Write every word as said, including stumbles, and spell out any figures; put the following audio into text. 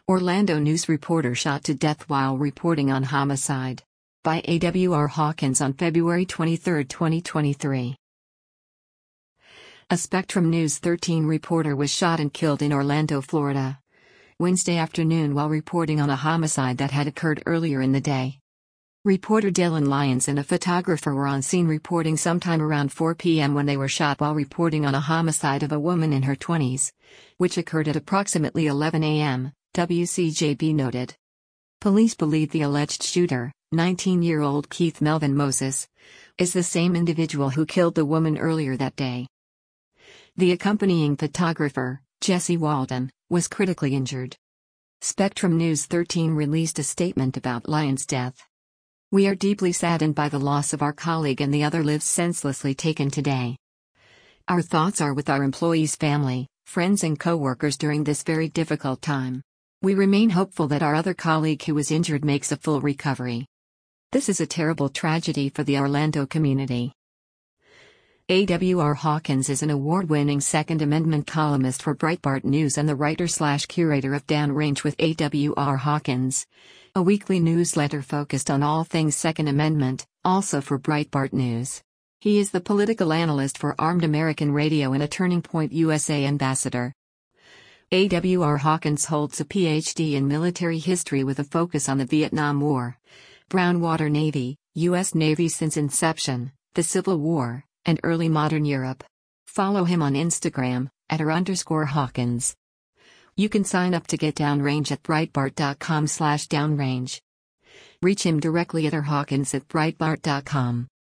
Orlando news reporter shot to death while reporting on homicide. By A W R Hawkins on February twenty-third, twenty twenty-three. A Spectrum News thirteen reporter was shot and killed in Orlando, Florida, Wednesday afternoon while reporting on a homicide that had occurred earlier in the day. Reporter Dylan Lyons and a photographer were on scene reporting sometime around four p m when they were shot while reporting on a homicide of a woman in her twenties, which occurred at approximately eleven a m, W C J B noted. Police believe the alleged shooter, nineteen-year-old Keith Melvin Moses, is the same individual who killed the woman earlier that day. The accompanying photographer, Jesse Walden, was critically injured. Spectrum News thirteen released a statement about Lyons' death. "We are deeply saddened by the loss of our colleague and the other lives senselessly taken today. Our thoughts are with our employee's family, friends and co-workers during this very difficult time. We remain hopeful that our other colleague who was injured makes a full recovery. This is a terrible tragedy for the Orlando community." A W R Hawkins is an award-winning Second Amendment columnist for Breitbart News and the writer-slash-curator of Downrange with A W R Hawkins, a weekly newsletter focused on all things Second Amendment, also for Breitbart News. He is the political analyst for Armed American Radio and a Turning Point U S A ambassador. A W R Hawkins holds a P H D in military history with a focus on the Vietnam War, Brown Water Navy, U S Navy since inception, the Civil War, and early modern Europe. Follow him on Instagram, at r underscore Hawkins. You can sign up to get Downrange at breitbart dot com slash downrange. Reach him directly at r hawkins at breitbart dot com.